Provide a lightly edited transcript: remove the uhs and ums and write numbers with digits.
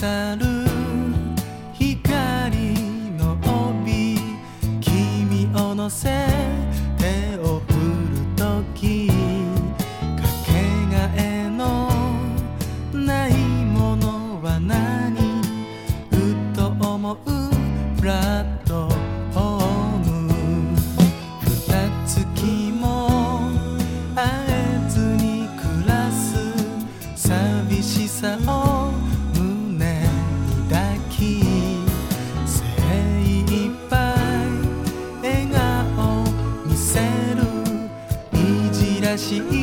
去る光の帯、君を乗せ手を振るとき、かけがえのないものは何、ふと思うプラットフォーム、二月も会えずに暮らす寂しさを胸に抱き、精一杯笑顔見せるいじらしい